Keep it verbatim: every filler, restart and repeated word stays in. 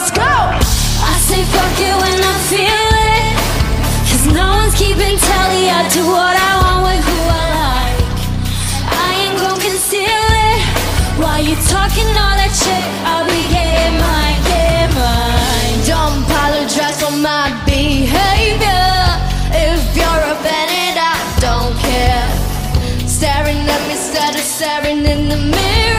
let's go. I say fuck it when I feel it, 'cause no one's keeping tally. I do what I want with who I like. I ain't gon' conceal it. While you talking all that shit, I'll be getting mine, get mine. Don't apologize for my behavior. If you're offended, I don't care. Staring at me instead of staring in the mirror.